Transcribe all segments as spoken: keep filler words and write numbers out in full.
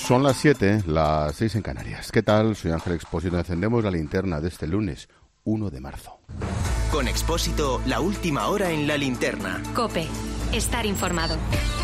Son las siete, las seis en Canarias. ¿Qué tal? Soy Ángel Expósito. Encendemos la linterna de este lunes, uno de marzo. Con Expósito, la última hora en la linterna. COPE. Estar informado.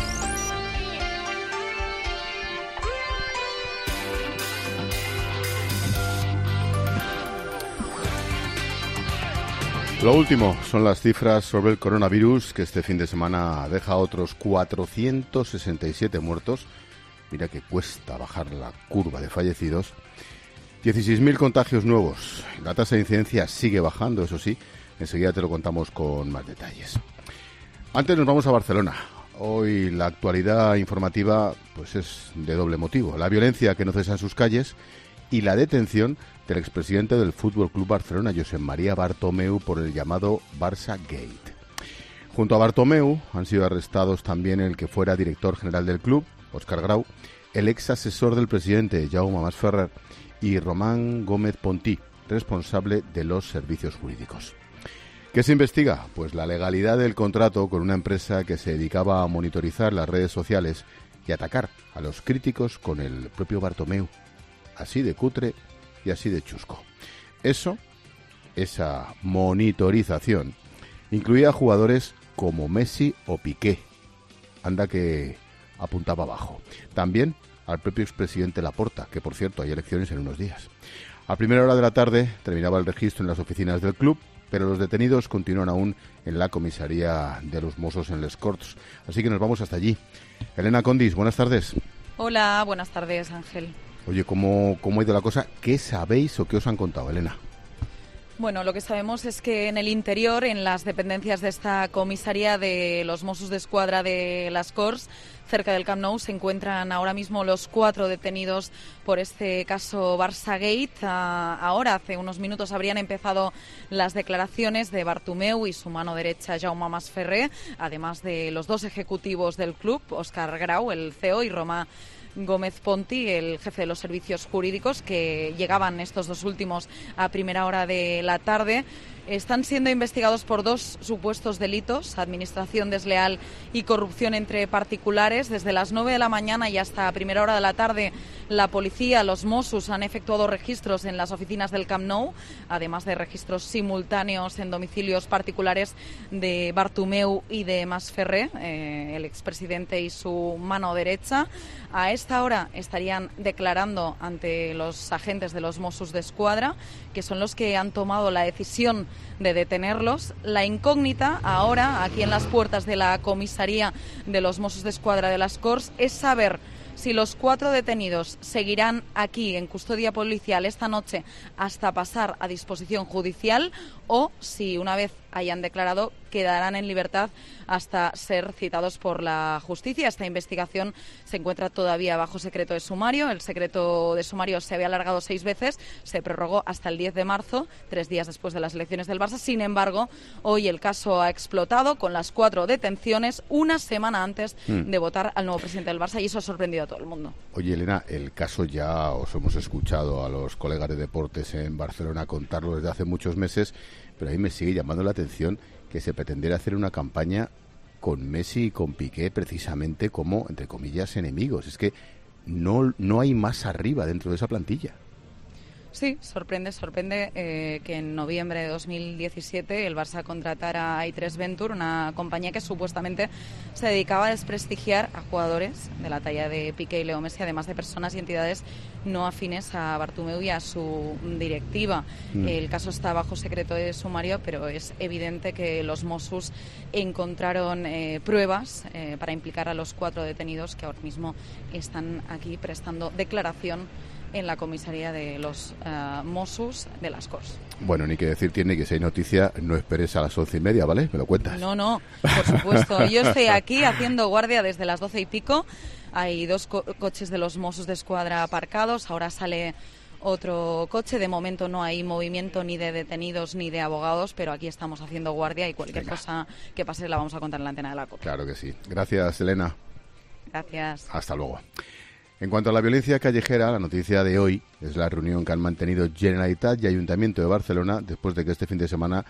Lo último son las cifras sobre el coronavirus, que este fin de semana deja otros cuatrocientos sesenta y siete muertos. Mira que cuesta bajar la curva de fallecidos. dieciséis mil contagios nuevos. La tasa de incidencia sigue bajando, eso sí. Enseguida te lo contamos con más detalles. Antes nos vamos a Barcelona. Hoy la actualidad informativa pues es de doble motivo. La violencia que no cesa en sus calles y la detención del expresidente del Fútbol Club Barcelona, Josep María Bartomeu, por el llamado Barça Gate. Junto a Bartomeu han sido arrestados también el que fuera director general del club, Óscar Grau, el ex asesor del presidente, Jaume Masferrer, y Román Gómez Pontí, responsable de los servicios jurídicos. ¿Qué se investiga? Pues la legalidad del contrato con una empresa que se dedicaba a monitorizar las redes sociales y atacar a los críticos con el propio Bartomeu. Así de cutre y así de chusco. Eso, esa monitorización, incluía a jugadores como Messi o Piqué. Anda que apuntaba abajo. También al propio expresidente Laporta, que por cierto hay elecciones en unos días. A primera hora de la tarde terminaba el registro en las oficinas del club, pero los detenidos continúan aún en la comisaría de los Mossos en Les Corts. Así que nos vamos hasta allí. Elena Condis, buenas tardes. Hola, buenas tardes, Ángel. Oye, ¿cómo, cómo ha ido la cosa? ¿Qué sabéis o qué os han contado, Elena? Bueno, lo que sabemos es que en el interior, en las dependencias de esta comisaría de los Mossos d'Esquadra de Las Corts, cerca del Camp Nou, se encuentran ahora mismo los cuatro detenidos por este caso Barça Gate. Ahora, hace unos minutos, habrían empezado las declaraciones de Bartomeu y su mano derecha, Jaume Masferrer, además de los dos ejecutivos del club, Óscar Grau, el C E O, y Román Gómez Pontí, el jefe de los servicios jurídicos, que llegaban estos dos últimos a primera hora de la tarde. Están siendo investigados por dos supuestos delitos: administración desleal y corrupción entre particulares. Desde las nueve de la mañana y hasta primera hora de la tarde, la policía, los Mossos, han efectuado registros en las oficinas del Camp Nou, además de registros simultáneos en domicilios particulares de Bartomeu y de Masferrer, eh, el expresidente y su mano derecha. A esta hora estarían declarando ante los agentes de los Mossos d'Esquadra, que son los que han tomado la decisión de detenerlos. La incógnita ahora, aquí en las puertas de la comisaría de los Mossos d'Esquadra de Las Corts, es saber si los cuatro detenidos seguirán aquí en custodia policial esta noche hasta pasar a disposición judicial, o si, una vez hayan declarado, quedarán en libertad hasta ser citados por la justicia. Esta investigación se encuentra todavía bajo secreto de sumario. El secreto de sumario se había alargado seis veces, se prorrogó hasta el diez de marzo, tres días después de las elecciones del Barça. Sin embargo, hoy el caso ha explotado con las cuatro detenciones una semana antes mm. de votar al nuevo presidente del Barça, y eso ha sorprendido a todo el mundo. Oye, Elena, el caso ya os hemos escuchado a los colegas de deportes en Barcelona contarlo desde hace muchos meses, pero a mí me sigue llamando la atención que se pretendiera hacer una campaña con Messi y con Piqué precisamente como, entre comillas, enemigos. Es que no, no hay más arriba dentro de esa plantilla. Sí, sorprende, sorprende eh, que en noviembre de dos mil diecisiete el Barça contratara a i tres Venture, una compañía que supuestamente se dedicaba a desprestigiar a jugadores de la talla de Piqué y Leo Messi, además de personas y entidades no afines a Bartomeu y a su directiva. Mm. El caso está bajo secreto de sumario, pero es evidente que los Mossos encontraron eh, pruebas eh, para implicar a los cuatro detenidos que ahora mismo están aquí prestando declaración en la comisaría de los uh, Mossos de Las Corts. Bueno, ni que decir tiene que si hay noticia, no esperes a las once y media, ¿vale? Me lo cuentas. No, no, por supuesto. Yo estoy aquí haciendo guardia desde las doce y pico. Hay dos co- coches de los Mossos d'Esquadra aparcados. Ahora sale otro coche. De momento no hay movimiento ni de detenidos ni de abogados, pero aquí estamos haciendo guardia y cualquier Venga. cosa que pase la vamos a contar en la antena de la COPE. Claro que sí. Gracias, Elena. Gracias. Hasta luego. En cuanto a la violencia callejera, la noticia de hoy es la reunión que han mantenido Generalitat y Ayuntamiento de Barcelona después de que este fin de semana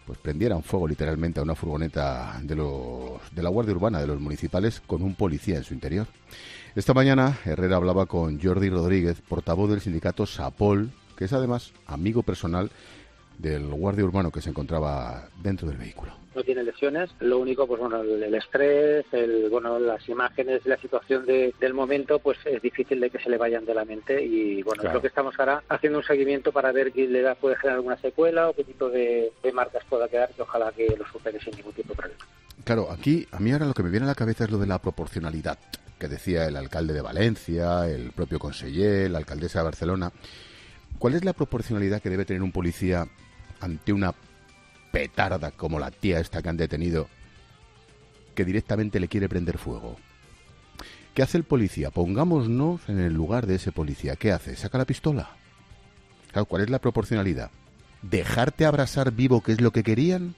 pues prendieran fuego literalmente a una furgoneta de, los, de la Guardia Urbana, de los municipales, con un policía en su interior. Esta mañana Herrera hablaba con Jordi Rodríguez, portavoz del sindicato SAPOL, que es además amigo personal del guardia urbano que se encontraba dentro del vehículo. No tiene lesiones, lo único, pues bueno, el, el estrés, el, bueno, las imágenes, la situación de, del momento, pues es difícil de que se le vayan de la mente y bueno, claro. Es lo que estamos ahora haciendo un seguimiento para ver qué le da, puede generar alguna secuela o qué tipo de, de marcas pueda quedar, que ojalá que lo supere sin ningún tipo de problema. Claro, aquí a mí ahora lo que me viene a la cabeza es lo de la proporcionalidad, que decía el alcalde de Valencia, el propio conseller, la alcaldesa de Barcelona. ¿Cuál es la proporcionalidad que debe tener un policía ante una petarda como la tía esta que han detenido, que directamente le quiere prender fuego? ¿Qué hace el policía? Pongámonos en el lugar de ese policía. ¿Qué hace? ¿Saca la pistola? Claro, ¿cuál es la proporcionalidad? ¿Dejarte abrasar vivo, que es lo que querían?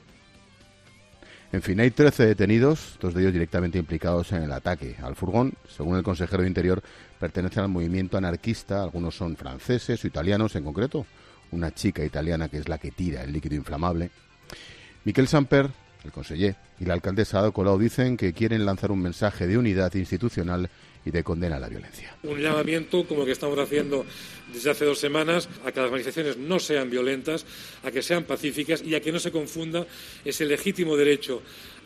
En fin, hay trece detenidos, dos de ellos directamente implicados en el ataque al furgón. Según el consejero de Interior, pertenecen al movimiento anarquista. Algunos son franceses o italianos, en concreto una chica italiana que es la que tira el líquido inflamable. Miquel Samper, el conseller, y la alcaldesa Ada Colau dicen que quieren lanzar un mensaje de unidad institucional y de condena a la violencia. Un llamamiento como el que estamos haciendo desde hace dos semanas a que las manifestaciones no sean violentas, a que sean pacíficas y a que no se confunda ese legítimo derecho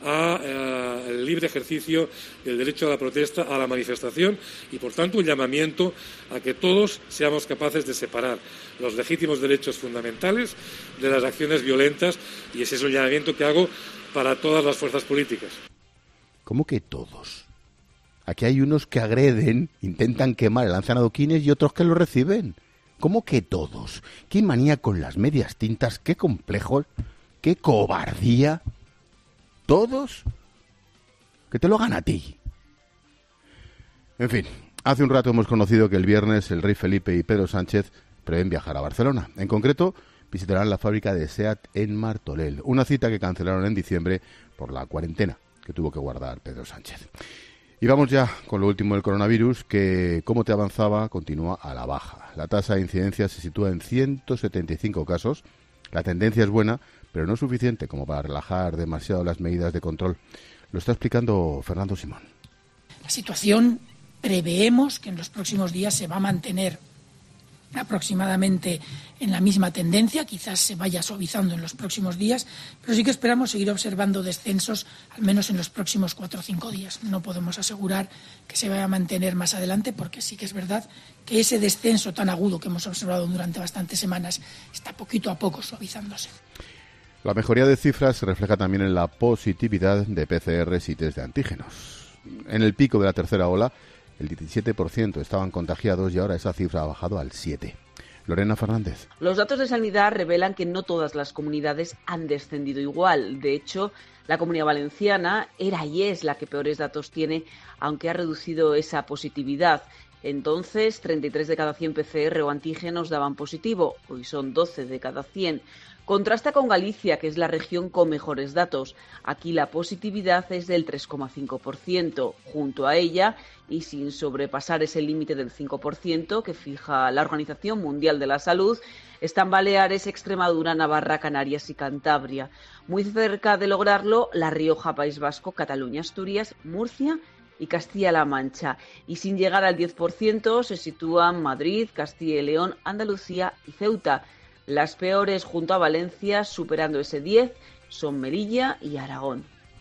al libre ejercicio del derecho a la protesta, a la manifestación y, por tanto, un llamamiento a que todos seamos capaces de separar los legítimos derechos fundamentales de las acciones violentas, y ese es el llamamiento que hago para todas las fuerzas políticas. ¿Cómo que todos? Aquí hay unos que agreden, intentan quemar, lanzan adoquines y otros que lo reciben. ¿Cómo que todos? ¿Qué manía con las medias tintas? ¿Qué complejos? ¿Qué cobardía? ¿Todos? Que te lo hagan a ti. En fin, hace un rato hemos conocido que el viernes el rey Felipe y Pedro Sánchez prevén viajar a Barcelona. En concreto, visitarán la fábrica de SEAT en Martorell, una cita que cancelaron en diciembre por la cuarentena que tuvo que guardar Pedro Sánchez. Y vamos ya con lo último del coronavirus, que, como te avanzaba, continúa a la baja. La tasa de incidencia se sitúa en ciento setenta y cinco casos. La tendencia es buena, pero no es suficiente como para relajar demasiado las medidas de control. Lo está explicando Fernando Simón. La situación preveemos que en los próximos días se va a mantener aproximadamente en la misma tendencia, quizás se vaya suavizando en los próximos días, pero sí que esperamos seguir observando descensos al menos en los próximos cuatro o cinco días. No podemos asegurar que se vaya a mantener más adelante, porque sí que es verdad que ese descenso tan agudo que hemos observado durante bastantes semanas está poquito a poco suavizándose. La mejoría de cifras se refleja también en la positividad de P C Rs y test de antígenos. En el pico de la tercera ola, el diecisiete por ciento estaban contagiados y ahora esa cifra ha bajado al siete por ciento. Lorena Fernández. Los datos de sanidad revelan que no todas las comunidades han descendido igual. De hecho, la Comunidad Valenciana era y es la que peores datos tiene, aunque ha reducido esa positividad. Entonces, treinta y tres de cada cien P C R o antígenos daban positivo. Hoy son doce de cada cien. Contrasta con Galicia, que es la región con mejores datos. Aquí la positividad es del tres coma cinco por ciento. Junto a ella, y sin sobrepasar ese límite del cinco por ciento que fija la Organización Mundial de la Salud, están Baleares, Extremadura, Navarra, Canarias y Cantabria. Muy cerca de lograrlo, La Rioja, País Vasco, Cataluña, Asturias, Murcia y Castilla-La Mancha. Y sin llegar al diez por ciento se sitúan Madrid, Castilla y León, Andalucía y Ceuta. Las peores, junto a Valencia, superando ese diez, son Melilla y Aragón.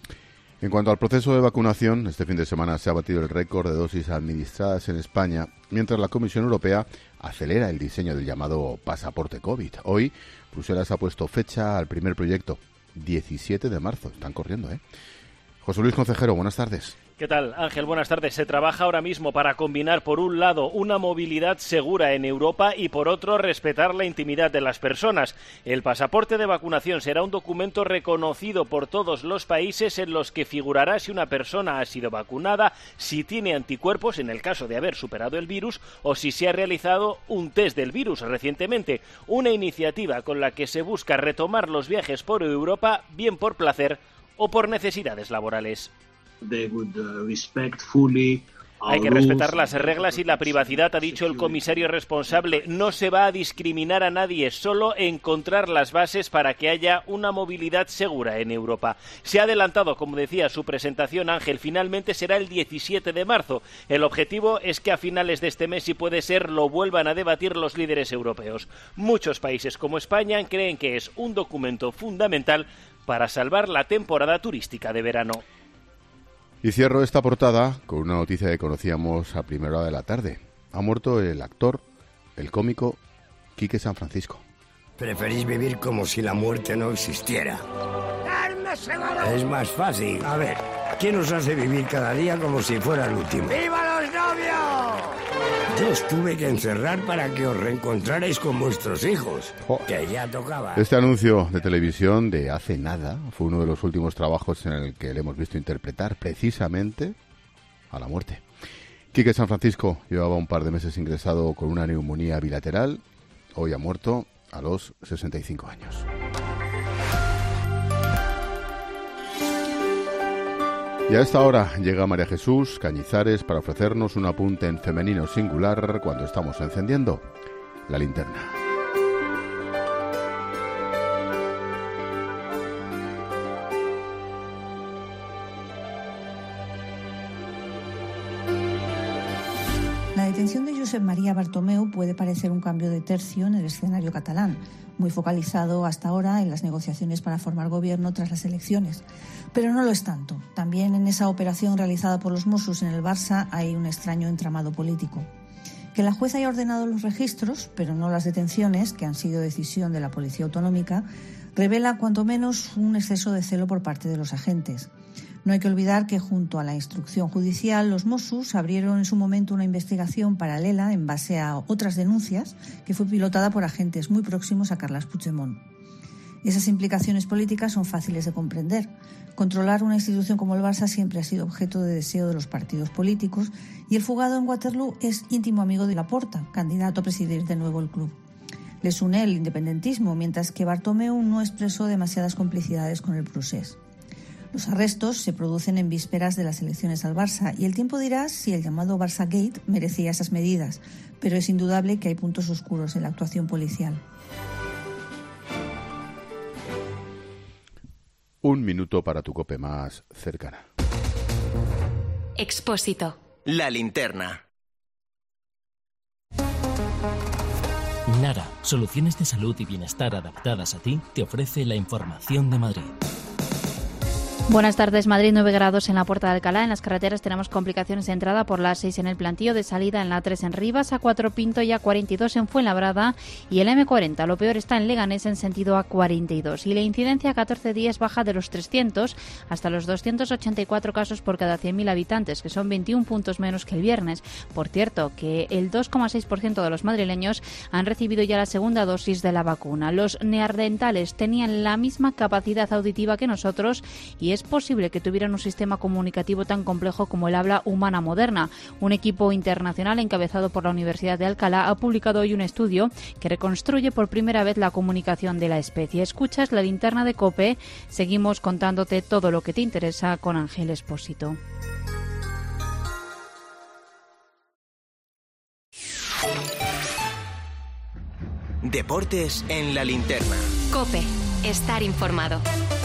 En cuanto al proceso de vacunación, este fin de semana se ha batido el récord de dosis administradas en España, mientras la Comisión Europea acelera el diseño del llamado pasaporte COVID. Hoy, Bruselas ha puesto fecha al primer proyecto, diecisiete de marzo. Están corriendo, ¿eh? José Luis Concejero, buenas tardes. ¿Qué tal, Ángel? Buenas tardes. Se trabaja ahora mismo para combinar, por un lado, una movilidad segura en Europa y, por otro, respetar la intimidad de las personas. El pasaporte de vacunación será un documento reconocido por todos los países en los que figurará si una persona ha sido vacunada, si tiene anticuerpos en el caso de haber superado el virus o si se ha realizado un test del virus recientemente. Una iniciativa con la que se busca retomar los viajes por Europa, bien por placer o por necesidades laborales. They would uh, respect fully Hay que respetar las reglas y la privacidad, ha dicho el comisario responsable. No se va a discriminar a nadie, solo encontrar las bases para que haya una movilidad segura en Europa. Se ha adelantado, como decía, su presentación, Ángel, finalmente será el diecisiete de marzo. El objetivo es que a finales de este mes, si puede ser, lo vuelvan a debatir los líderes europeos. Muchos países como España creen que es un documento fundamental para salvar la temporada turística de verano. Y cierro esta portada con una noticia que conocíamos a primera hora de la tarde. Ha muerto el actor, el cómico, Quique San Francisco. Preferís vivir como si la muerte no existiera. Es más fácil. A ver, ¿quién os hace vivir cada día como si fuera el último? ¡Viva los novios! Yo os tuve que encerrar para que os reencontrarais con vuestros hijos, oh. que ya tocaba. Este anuncio de televisión de hace nada fue uno de los últimos trabajos en el que le hemos visto interpretar precisamente a la muerte. Quique San Francisco llevaba un par de meses ingresado con una neumonía bilateral. Hoy ha muerto a los sesenta y cinco años. Y a esta hora llega María Jesús Cañizares para ofrecernos un apunte en femenino singular cuando estamos encendiendo la linterna. La detención de Josep María Bartomeu puede parecer un cambio de tercio en el escenario catalán, muy focalizado hasta ahora en las negociaciones para formar gobierno tras las elecciones. Pero no lo es tanto. También en esa operación realizada por los Mossos en el Barça hay un extraño entramado político. Que la jueza haya ordenado los registros, pero no las detenciones, que han sido decisión de la Policía Autonómica, revela cuanto menos un exceso de celo por parte de los agentes. No hay que olvidar que junto a la instrucción judicial, los Mossos abrieron en su momento una investigación paralela en base a otras denuncias que fue pilotada por agentes muy próximos a Carles Puigdemont. Esas implicaciones políticas son fáciles de comprender. Controlar una institución como el Barça siempre ha sido objeto de deseo de los partidos políticos y el fugado en Waterloo es íntimo amigo de Laporta, candidato a presidir de nuevo el club. Les une el independentismo, mientras que Bartomeu no expresó demasiadas complicidades con el procés. Los arrestos se producen en vísperas de las elecciones al Barça y el tiempo dirá si el llamado Barça Gate merecía esas medidas, pero es indudable que hay puntos oscuros en la actuación policial. Un minuto para tu COPE más cercana. Expósito. La linterna. Nara, soluciones de salud y bienestar adaptadas a ti, te ofrece la información de Madrid. Buenas tardes. Madrid, nueve grados en la Puerta de Alcalá. En las carreteras tenemos complicaciones de entrada por la A seis en el Plantío, de salida en la A tres en Rivas, A cuatro Pinto y A cuarenta y dos en Fuenlabrada y el eme cuarenta. Lo peor está en Leganés en sentido A cuarenta y dos. Y la incidencia a catorce días baja de los trescientos hasta los doscientos ochenta y cuatro casos por cada cien mil habitantes, que son veintiún puntos menos que el viernes. Por cierto, que el dos coma seis por ciento de los madrileños han recibido ya la segunda dosis de la vacuna. Los neandertales tenían la misma capacidad auditiva que nosotros y es posible que tuvieran un sistema comunicativo tan complejo como el habla humana moderna. Un equipo internacional encabezado por la Universidad de Alcalá ha publicado hoy un estudio que reconstruye por primera vez la comunicación de la especie. Escuchas la linterna de COPE. Seguimos contándote todo lo que te interesa con Ángel Expósito. Deportes en la linterna. COPE. Estar informado.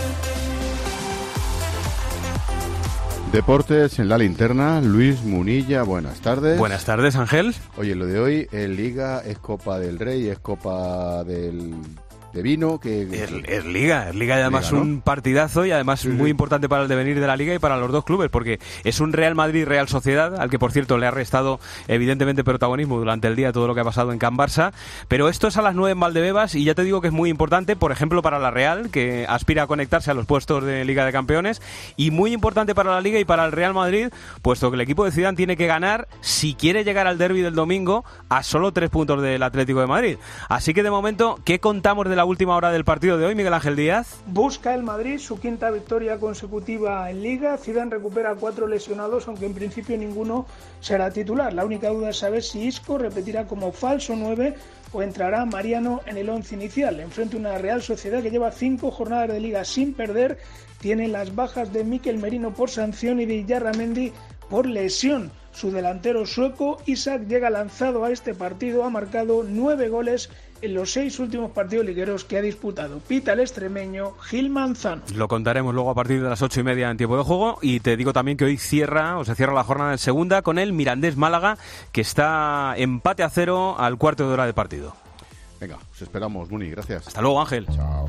Deportes en la linterna, Luis Munilla, buenas tardes. Buenas tardes, Ángel. Oye, lo de hoy, en Liga es Copa del Rey, es Copa del... de vino, que es, es Liga, es Liga y además Liga, ¿no? Un partidazo y además sí, muy sí. importante para el devenir de la Liga y para los dos clubes, porque es un Real Madrid-Real Sociedad, al que por cierto le ha restado evidentemente protagonismo durante el día todo lo que ha pasado en Can Barça, pero esto es a las nueve en Valdebebas y ya te digo que es muy importante, por ejemplo para la Real, que aspira a conectarse a los puestos de Liga de Campeones, y muy importante para la Liga y para el Real Madrid, puesto que el equipo de Zidane tiene que ganar si quiere llegar al derbi del domingo a solo tres puntos del Atlético de Madrid. Así que de momento, ¿qué contamos de la última hora del partido de hoy, Miguel Ángel Díaz? Busca el Madrid su quinta victoria consecutiva en Liga. Zidane recupera cuatro lesionados, aunque en principio ninguno será titular. La única duda es saber si Isco repetirá como falso nueve o entrará Mariano en el once inicial. Enfrente una Real Sociedad que lleva cinco jornadas de Liga sin perder. Tiene las bajas de Mikel Merino por sanción y de Illarramendi por lesión. Su delantero sueco, Isak, llega lanzado a este partido, ha marcado nueve goles en los seis últimos partidos ligueros que ha disputado. Pita el extremeño Gil Manzano. Lo contaremos luego a partir de las ocho y media en tiempo de juego, y te digo también que hoy cierra, o se cierra la jornada en segunda con el Mirandés Málaga, que está empate a cero al cuarto de hora de partido. Venga, os esperamos, Muni, gracias. Hasta luego, Ángel. Chao.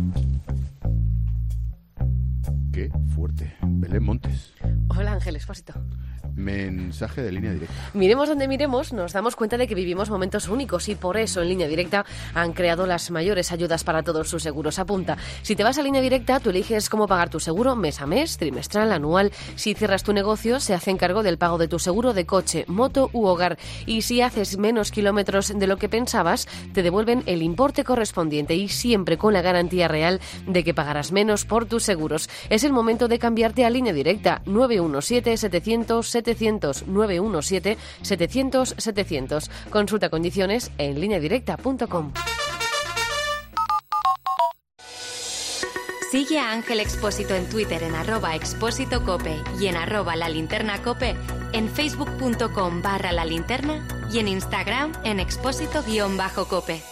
Qué fuerte. Belén Montes. Hola, Ángel Expósito. Mensaje de Línea Directa. Miremos donde miremos, nos damos cuenta de que vivimos momentos únicos y por eso en Línea Directa han creado las mayores ayudas para todos sus seguros. Apunta, si te vas a Línea Directa, tú eliges cómo pagar tu seguro mes a mes, trimestral, anual. Si cierras tu negocio, se hacen cargo del pago de tu seguro de coche, moto u hogar. Y si haces menos kilómetros de lo que pensabas, te devuelven el importe correspondiente y siempre con la garantía real de que pagarás menos por tus seguros. Es el momento de cambiarte a Línea Directa. nueve uno siete, setecientos, setecientos, nueve uno siete, setecientos, setecientos. Consulta condiciones en línea directa punto com. Sigue a Ángel Expósito en Twitter en arroba expósito cope y en arroba la linterna cope, en facebook punto com barra la linterna y en Instagram en expósito guión bajo cope.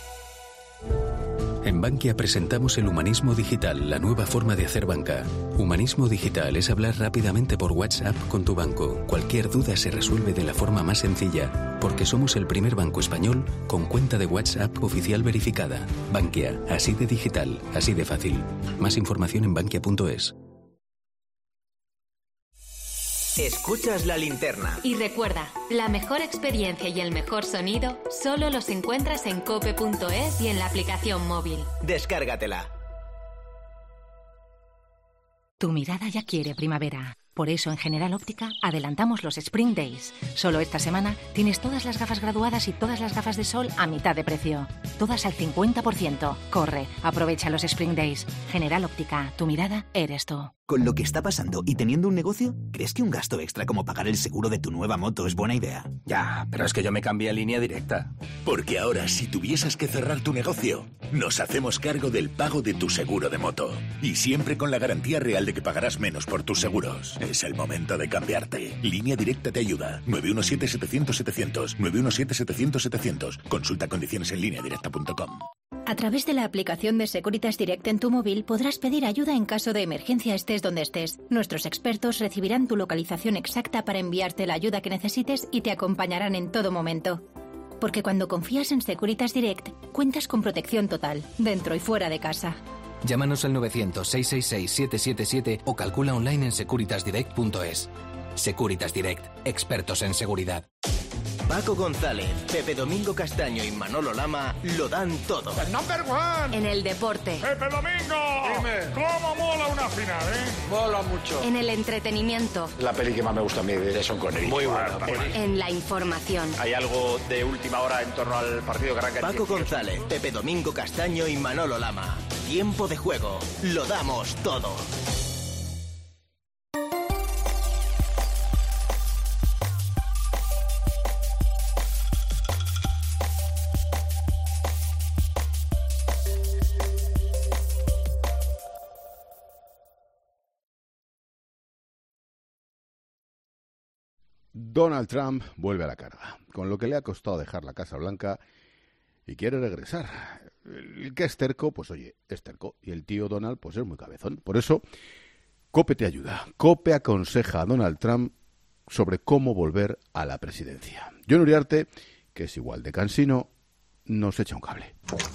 En Bankia presentamos el humanismo digital, la nueva forma de hacer banca. Humanismo digital es hablar rápidamente por WhatsApp con tu banco. Cualquier duda se resuelve de la forma más sencilla, porque somos el primer banco español con cuenta de WhatsApp oficial verificada. Bankia, así de digital, así de fácil. Más información en bankia punto es. Escuchas La Linterna. Y recuerda, la mejor experiencia y el mejor sonido solo los encuentras en cope punto es y en la aplicación móvil. Descárgatela. Tu mirada ya quiere primavera. Por eso, en General Óptica, adelantamos los Spring Days. Solo esta semana tienes todas las gafas graduadas y todas las gafas de sol a mitad de precio. Todas al cincuenta por ciento. Corre, aprovecha los Spring Days. General Óptica, tu mirada eres tú. Con lo que está pasando y teniendo un negocio, ¿crees que un gasto extra como pagar el seguro de tu nueva moto es buena idea? Ya, pero es que yo me cambié a Línea Directa. Porque ahora, si tuvieses que cerrar tu negocio, nos hacemos cargo del pago de tu seguro de moto. Y siempre con la garantía real de que pagarás menos por tus seguros. Es el momento de cambiarte. Línea Directa te ayuda. nueve uno siete, setecientos, setecientos. nueve uno siete, setecientos, setecientos. Consulta condiciones en línea directa punto com. A través de la aplicación de Securitas Direct en tu móvil podrás pedir ayuda en caso de emergencia estés donde estés. Nuestros expertos recibirán tu localización exacta para enviarte la ayuda que necesites y te acompañarán en todo momento. Porque cuando confías en Securitas Direct, cuentas con protección total, dentro y fuera de casa. Llámanos al novecientos, seiscientos sesenta y seis, setecientos setenta y siete o calcula online en securitas direct punto es. Securitas Direct, expertos en seguridad. Paco González, Pepe Domingo Castaño y Manolo Lama lo dan todo. ¡El number one! En el deporte. ¡Pepe Domingo! Dime. ¿Cómo mola una final, eh? Mola mucho. En el entretenimiento. La peli que más me gusta a mí de Sean Connery. Muy buena. En la información. ¿Hay algo de última hora en torno al partido que arranca? Paco González, Pepe Domingo Castaño y Manolo Lama. Tiempo de juego. Lo damos todo. Donald Trump vuelve a la carga, con lo que le ha costado dejar la Casa Blanca y quiere regresar. El que es terco, pues oye, es terco. Y el tío Donald, pues es muy cabezón. Por eso, COPE te ayuda. COPE aconseja a Donald Trump sobre cómo volver a la presidencia. Jon Uriarte, que es igual de cansino, nos echa un cable.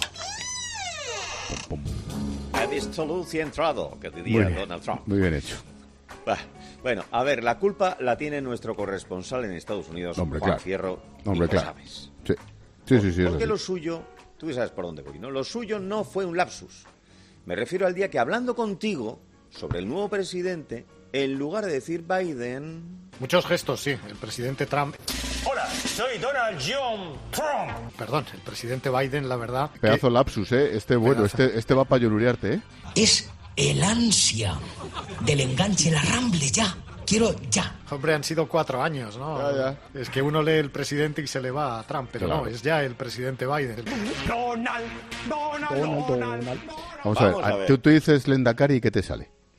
Pum, pum. Ha visto luz y entrado, que diría Muy bien, Donald Trump. Muy bien hecho. Bah, bueno, a ver, la culpa la tiene nuestro corresponsal en Estados Unidos, Hombre, Juan claro. Fierro, Hombre, y lo claro. sabes. Sí, sí, sí. sí Porque es lo así. suyo, tú sabes por dónde voy, ¿no? Lo suyo no fue un lapsus. Me refiero al día que hablando contigo sobre el nuevo presidente, en lugar de decir Biden... Muchos gestos, sí. El presidente Trump... Hola, soy Donald John Trump. Perdón, el presidente Biden, la verdad... Pedazo que... lapsus, ¿eh? Este bueno, Pedazo. este, este va para Jon Uriarte, ¿eh? Es el ansia del enganche, la ramble ya. Quiero ya. Hombre, han sido cuatro años, ¿no? Ya, ya. Es que uno lee el presidente y se le va a Trump, pero Claro. no, es ya el presidente Biden. Donald, Donald, Donald, Donald. Donald. Vamos, a ver, Vamos a ver. Tú, tú dices Lendakari y ¿qué te sale?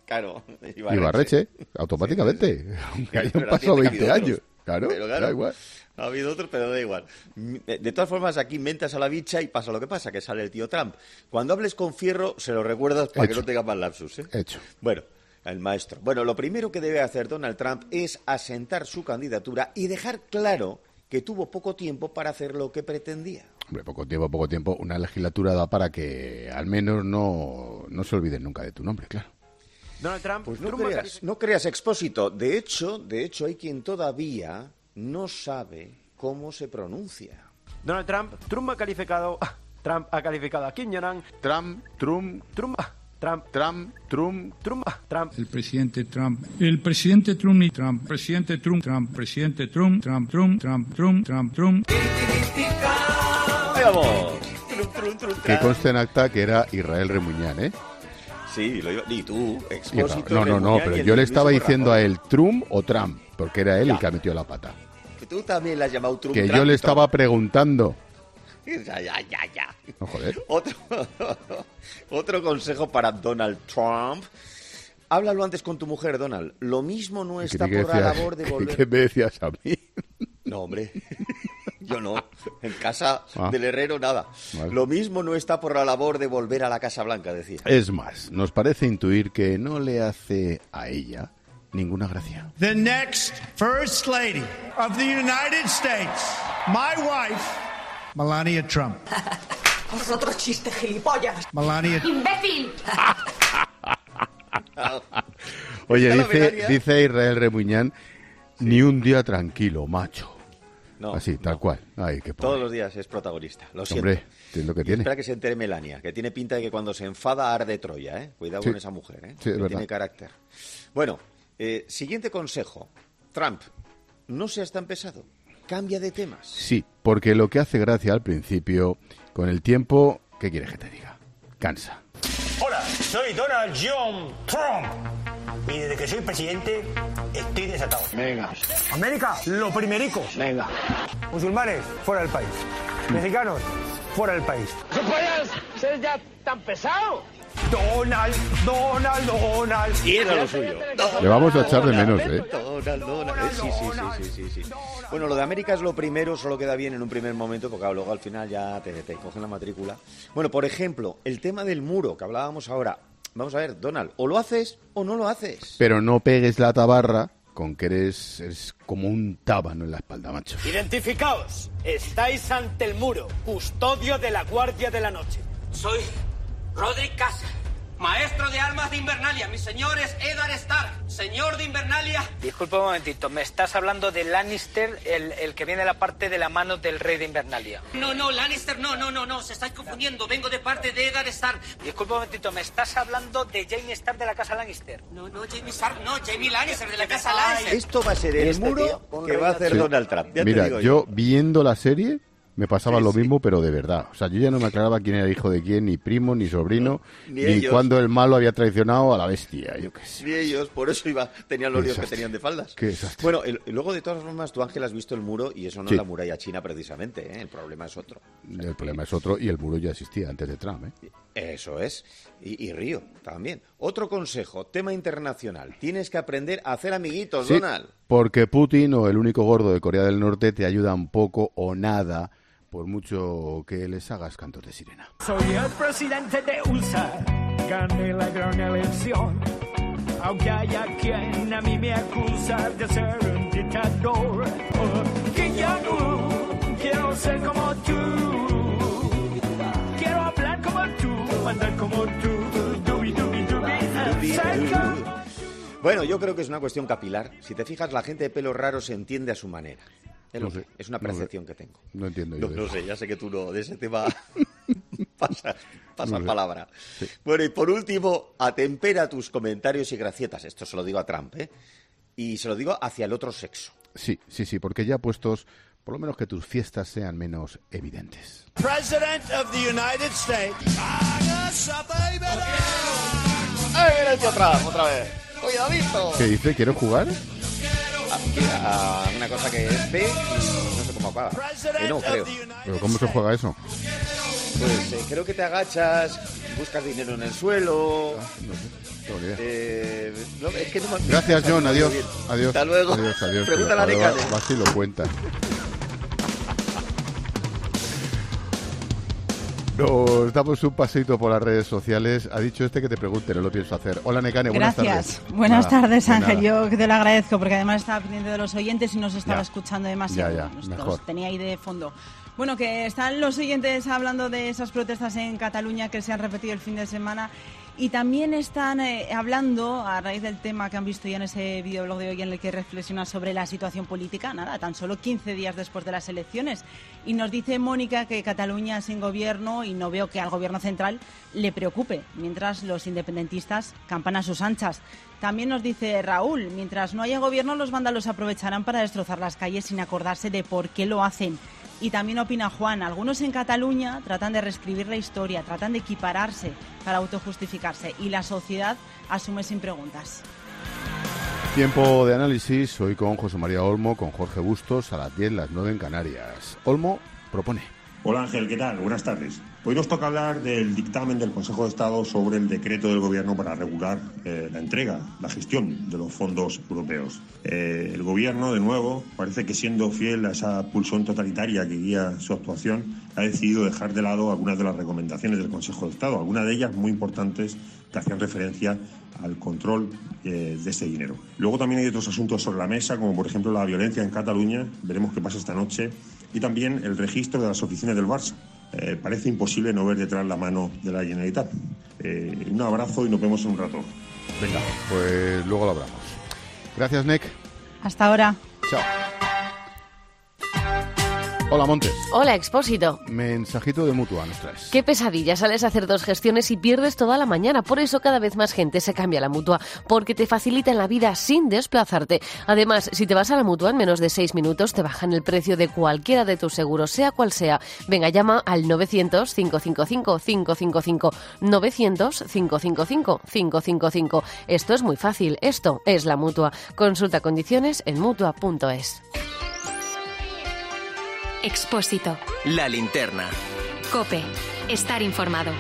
Claro, Ibarreche, Ibarreche automáticamente, aunque hayan pasado veinte años. Claro, pero claro, da igual. Ha habido otros, pero da igual. De todas formas, aquí inventas a la bicha y pasa lo que pasa, que sale el tío Trump. Cuando hables con Fierro, se lo recuerdas para Hecho. que no tenga más lapsus. ¿eh? Hecho. Bueno, el maestro. Bueno, lo primero que debe hacer Donald Trump es asentar su candidatura y dejar claro que tuvo poco tiempo para hacer lo que pretendía. Hombre, poco tiempo, poco tiempo. Una legislatura da para que al menos no, no se olviden nunca de tu nombre, claro. Donald Trump, pues no creas, no creas, Expósito. De hecho, de hecho, hay quien todavía no sabe cómo se pronuncia. Donald Trump, Trump ha calificado, Trump ha calificado a Kim Jong-un. Trump, Trump, Trump, Trump, Trump, Trump, Trump, Trump. El presidente Trump, el presidente Trump y Trump, presidente Trump, Trump, presidente Trump, Trump, Trump, Trump, Trump, Trump, Trump. ¡Ahí vamos! Que conste en acta que era Israel Remuñán, ¿eh? Sí, lo iba, y tú, Expósito. No, no, no, pero yo le estaba diciendo a él Trump o Trump, porque era él ya. el que metió la pata. Que tú también le has llamado Trump. Que Trump, yo le Trump. estaba preguntando. Ya, ya, ya, ya. No, joder. Otro, otro consejo para Donald Trump. Háblalo antes con tu mujer, Donald. Lo mismo no está por la labor de volver... ¿Qué me decías a mí? No, hombre. Yo no. En casa ah. del herrero, nada. Vale. Lo mismo no está por la labor de volver a la Casa Blanca, decía. Es más, nos parece intuir que no le hace a ella ninguna gracia. The next First Lady of the United States, my wife, Melania Trump. Es otro chiste, gilipollas. Melania. ¡Imbécil! Oye, dice, dice Israel Remuñán, sí. Ni un día tranquilo, macho. No, Así, tal no. cual. Ay, qué Todos los días es protagonista, lo siento. Hombre, es lo que tiene. Espera que se entere Melania, que tiene pinta de que cuando se enfada arde Troya, ¿eh? Cuidado sí. con esa mujer, ¿eh? Sí, es que verdad. tiene carácter. Bueno, eh, siguiente consejo. Trump, no seas tan pesado. Cambia de temas. Sí, porque lo que hace gracia al principio, con el tiempo, ¿qué quieres que te diga? Cansa. Hola, soy Donald John Trump. Y desde que soy presidente, estoy desatado. Venga. América, lo primerico. Venga. Musulmanes, fuera del país. Mexicanos, fuera del país. ¿No puedes ser ya tan pesado? Donald, Donald, Donald. Y era lo suyo. Le vamos a echar de menos, ¿eh? Donald, Donald. Sí, sí, sí, sí, sí, sí. Bueno, lo de América es lo primero, solo queda bien en un primer momento, porque luego al final ya te, te cogen la matrícula. Bueno, por ejemplo, el tema del muro que hablábamos ahora. Vamos a ver, Donald, o lo haces o no lo haces. Pero no pegues la tabarra con que eres, eres como un tábano en la espalda, macho. Identificaos. Estáis ante el muro, custodio de la Guardia de la Noche. Soy Roderick Casa, maestro de armas de Invernalia. Mi señor es Eddard Stark, señor de Invernalia. Disculpa un momentito, ¿me estás hablando de Lannister, el, el que viene de la parte de la mano del rey de Invernalia? No, no, Lannister, no, no, no, no, se estáis confundiendo. Vengo de parte de Eddard Stark. Disculpa un momentito, ¿me estás hablando de Jaime Stark de la casa Lannister? No, no, Jaime Stark, no, Jaime Lannister de la casa Lannister. Esto va a ser el Este muro tío, que va a hacer Sí. Donald Trump. Ya Mira, te digo yo, yo viendo la serie me pasaba Sí, lo sí. mismo, pero de verdad. O sea, yo ya no me aclaraba quién era hijo de quién, ni primo, ni sobrino, No, ni, ni ellos. cuando el malo había traicionado a la bestia. Yo qué sé. Ni ellos, por eso iba, tenían los Qué líos que desastre. tenían de faldas. Qué desastre. Bueno, el- y luego de todas formas, tú, Ángel, has visto el muro y eso no Sí. es la muralla china precisamente, ¿eh? El problema es otro. El problema es otro y el muro ya existía antes de Trump, ¿eh? Eso es. Y, y Río también. Otro consejo, tema internacional. Tienes que aprender a hacer amiguitos, Sí, Donald. porque Putin o el único gordo de Corea del Norte te ayudan poco o nada, por mucho que les hagas cantos de sirena. Soy el presidente de U S A, gané la gran elección. Aunque haya quien a mí me acusa de ser un dictador. Oh, Kim Jong-un, quiero ser como tú. Quiero hablar como tú, andar como tú. Dubi, dubi, dubi, cerca. Bueno, yo creo que es una cuestión capilar. Si te fijas, la gente de pelo raro se entiende a su manera. Es, No lo que- sé, es una no sé. percepción que tengo. No entiendo yo No, de no eso. sé, ya sé que tú no, de ese tema pasa, pasa No sé. palabra. Sí. Bueno, y por último, atempera tus comentarios y gracietas. Esto se lo digo a Trump, ¿eh? Y se lo digo hacia el otro sexo. Sí, sí, sí, porque ya puestos, por lo menos que tus fiestas sean menos evidentes. President of the United States. ¡Ay, viene el tío Trump otra vez! ¡Cuidadito! ¿Qué dice? ¿Quieres jugar? A, a una cosa que es B y no sé cómo acaba. Eh, no, creo. ¿Pero cómo se juega eso? Pues eh, creo que te agachas, buscas dinero en el suelo. tengo ni idea. Eh, no, es que no me... Gracias, John. Adiós. Adiós. Hasta luego. Adiós, adiós. Pregúntale a Necane. Así lo cuenta. Nos damos un paseito por las redes sociales. Ha dicho este que te pregunte, no lo pienso hacer. Hola, Necane, buenas Gracias. tardes. Buenas Nada, tardes, de Ángel. nada. Yo te lo agradezco porque además estaba pendiente de los oyentes y nos estaba Ya. escuchando demasiado. Ya, ya, Los- mejor. los tenía ahí de fondo. Bueno, que están los oyentes hablando de esas protestas en Cataluña que se han repetido el fin de semana y también están eh, hablando, a raíz del tema que han visto ya en ese videoblog de hoy en el que reflexiona sobre la situación política, nada, tan solo quince días después de las elecciones. Y nos dice Mónica que Cataluña sin gobierno y no veo que al gobierno central le preocupe, mientras los independentistas campan a sus anchas. También nos dice Raúl, mientras no haya gobierno los vándalos aprovecharán para destrozar las calles sin acordarse de por qué lo hacen. Y también opina Juan, algunos en Cataluña tratan de reescribir la historia, tratan de equipararse para autojustificarse y la sociedad asume sin preguntas. Tiempo de análisis, hoy con José María Olmo, con Jorge Bustos, a las diez, las nueve en Canarias. Olmo propone. Hola Ángel, ¿qué tal? Buenas tardes. Hoy nos toca hablar del dictamen del Consejo de Estado sobre el decreto del Gobierno para regular eh, la entrega, la gestión de los fondos europeos. Eh, el Gobierno, de nuevo, parece que siendo fiel a esa pulsión totalitaria que guía su actuación, ha decidido dejar de lado algunas de las recomendaciones del Consejo de Estado, algunas de ellas muy importantes que hacían referencia al control eh, de ese dinero. Luego también hay otros asuntos sobre la mesa, como por ejemplo la violencia en Cataluña, veremos qué pasa esta noche, y también el registro de las oficinas del Barça. Eh, parece imposible no ver detrás la mano de la Generalitat. Eh, un abrazo y nos vemos en un rato. Venga, pues luego lo hablamos. Gracias, Nec. Hasta ahora. Chao. Hola, Montes. Hola, Expósito. Mensajito de Mutua nos traes. Qué pesadilla, sales a hacer dos gestiones y pierdes toda la mañana. Por eso cada vez más gente se cambia a la Mutua, porque te facilitan la vida sin desplazarte. Además, si te vas a la Mutua en menos de seis minutos, te bajan el precio de cualquiera de tus seguros, sea cual sea. Venga, llama al novecientos, cinco cinco cinco, cinco cinco cinco, novecientos, cinco cinco cinco, cinco cinco cinco. Esto es muy fácil, esto es la Mutua. Consulta condiciones en mutua punto es. Expósito. La linterna. COPE. Estar informado.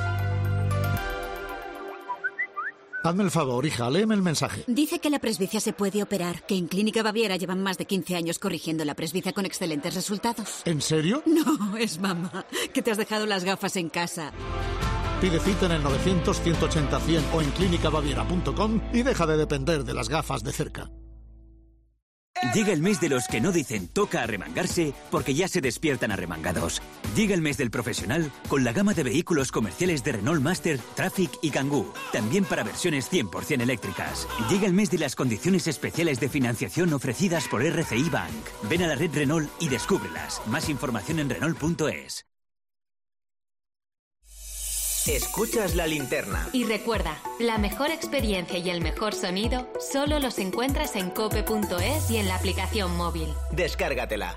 Hazme el favor, hija, léeme el mensaje. Dice que la presbicia se puede operar, que en Clínica Baviera llevan más de quince años corrigiendo la presbicia con excelentes resultados. ¿En serio? No, es mamá, que te has dejado las gafas en casa. Pide cita en el novecientos, ciento ochenta, cien o en clínica baviera punto com y deja de depender de las gafas de cerca. Llega el mes de los que no dicen toca arremangarse porque ya se despiertan arremangados. Llega el mes del profesional con la gama de vehículos comerciales de Renault Master, Traffic y Kangoo. También para versiones cien por ciento eléctricas. Llega el mes de las condiciones especiales de financiación ofrecidas por R C I Bank. Ven a la red Renault y descúbrelas. Más información en Renault punto es. Escuchas la linterna. Y recuerda, la mejor experiencia y el mejor sonido solo los encuentras en cope punto es y en la aplicación móvil. Descárgatela.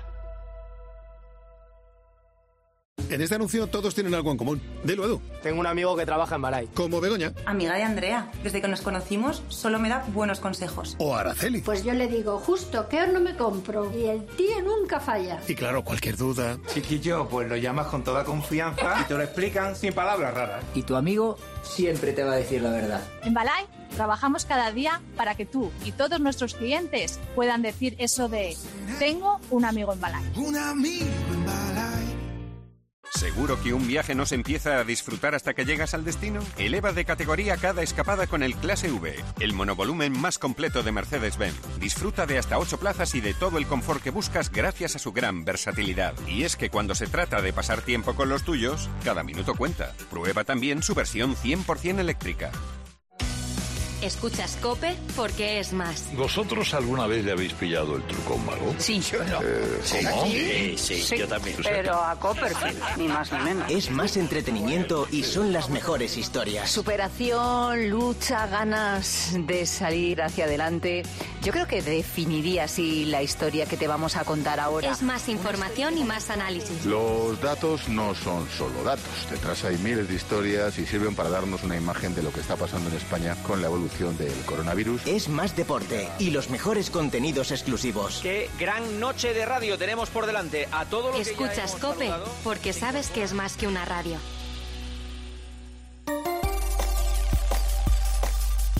En este anuncio todos tienen algo en común. Dilo, Edu. Tengo un amigo que trabaja en Balay. Como Begoña. Amiga de Andrea. Desde que nos conocimos, solo me da buenos consejos. O Araceli. Pues yo le digo, justo, ¿qué horno me compro? Y el tío nunca falla. Y claro, cualquier duda. Chiquillo, pues lo llamas con toda confianza y te lo explican sin palabras raras. Y tu amigo siempre te va a decir la verdad. En Balay trabajamos cada día para que tú y todos nuestros clientes puedan decir eso de tengo un amigo en Balay. Un amigo en Balay. ¿Seguro que un viaje no se empieza a disfrutar hasta que llegas al destino? Eleva de categoría cada escapada con el Clase V, el monovolumen más completo de Mercedes-Benz. Disfruta de hasta ocho plazas y de todo el confort que buscas gracias a su gran versatilidad. Y es que cuando se trata de pasar tiempo con los tuyos, cada minuto cuenta. Prueba también su versión cien por ciento eléctrica. Escuchas COPE porque es más. ¿Vosotros alguna vez le habéis pillado el truco a un mago? Sí. Yo no. Eh, ¿Cómo? Sí, sí, sí, yo también. Pero a Copperfield, ni más ni menos. Es más entretenimiento y son las mejores historias. Superación, lucha, ganas de salir hacia adelante. Yo creo que definiría así la historia que te vamos a contar ahora. Es más información y más análisis. Los datos no son solo datos. Detrás hay miles de historias y sirven para darnos una imagen de lo que está pasando en España con la evolución del coronavirus. Es más deporte y los mejores contenidos exclusivos. Qué gran noche de radio tenemos por delante. A todo lo Escuchas que COPE saludado, porque sabes que es más que una radio.